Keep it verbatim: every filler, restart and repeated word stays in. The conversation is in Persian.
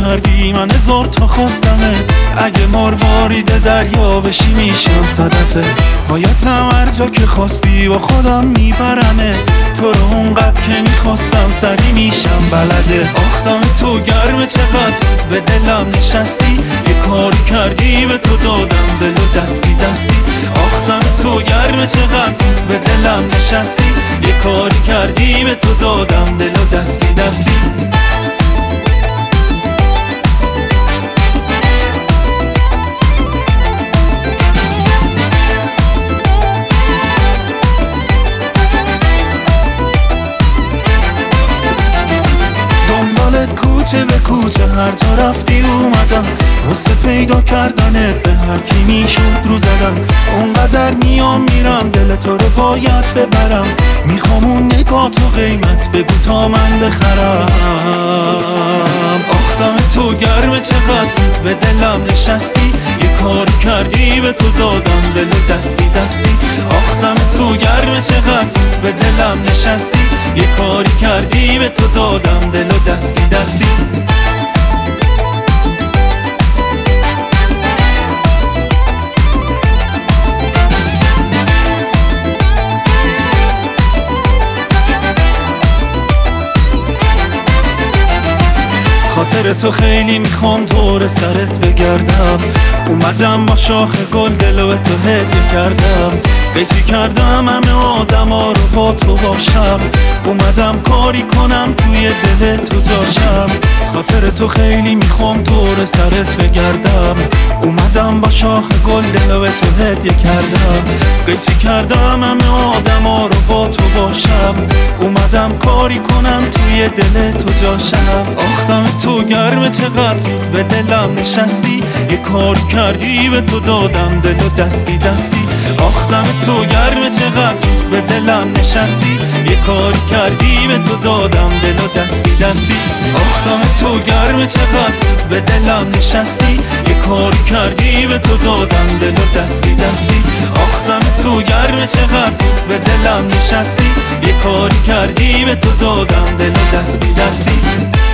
کردی من هزار تا خواستمه، اگه مروارید دریا بشی میشم صدفه. بایدم هر جا که خواستی با خودم میبرمه، تو رو اونقدر که میخواستم سری میشم بلده. آختم تو گرمه چقدر به دلم نشستی، یه کاری کردی به تو دادم دل و دستی دستی. آختم تو گرمه چقدر به دلم نشستی، یه کاری کردی به تو دادم دل و دستی دستی. کوچه به کوچه هر جا رفتی اومدم، واسه پیدا کردنت به هر کی میشد رو زدم. اونقدر میام میرم دل تو رو باید ببرم، میخوام اون نگاه تو قیمت بگو تا من بخرم. آختم تو گرمه چقدر به دلم نشستی، یه کاری کردی به تو دادم دل و دستی دستی. آختم تو گرمه چقدر به دلم نشستی، یه کاری کردی به تو دادم دل و دستی دستی. خاطر تو خیلی میخوام دور سرت بگردم، اومدم با شاخ گل دلو تو هدیه کردم. قیچی کردم همه آدم ها رو با تو باشم، اومدم کاری کنم توی دل تو جاشم. خاطر تو خیلی میخوام دور سرت بگردم، اومدم با شاخ گل دلو تو هدیه کردم. قیچی کردم همه آدم ها رو با تو باشم، اومدم کاری کنم توی دل تو جاشم. آختم تو گرمه چقدر به دلم نشستی، یه کاری کردی به تو دادم دل و دستی دستی. آختم تو گرمه چقدر به دلم نشستی، یه کاری کردی به تو دادم دل و دستی دستی. آختم تو گرمه چقدر به دلم نشستی، یه کاری کردی به تو دادم دل و دستی دستی. آختم تو گرمه چقدر به دلم نشستی، یه کاری کردی به تو دادم دل و دستی دستی.